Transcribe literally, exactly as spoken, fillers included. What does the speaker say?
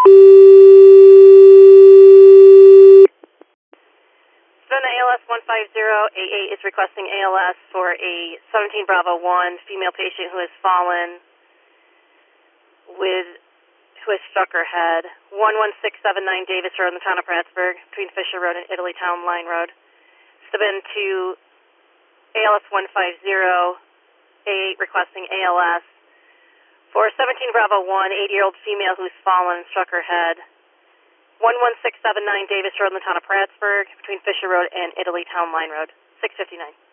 Savannah A L S one five zero eight eight is requesting A L S for a seventeen Bravo one female patient who has fallen with, who has struck her head. one one six seven nine Davis Road in the town of Prattsburg, between Fisher Road and Italy Town Line Road. Subin to A L S one five zero eight eight requesting A L S for a seventeen Bravo one, eighty-year-old female who's fallen and struck her head. one one six seven nine Davis Road in the town of Prattsburg, between Fisher Road and Italy Town Line Road, six fifty-nine.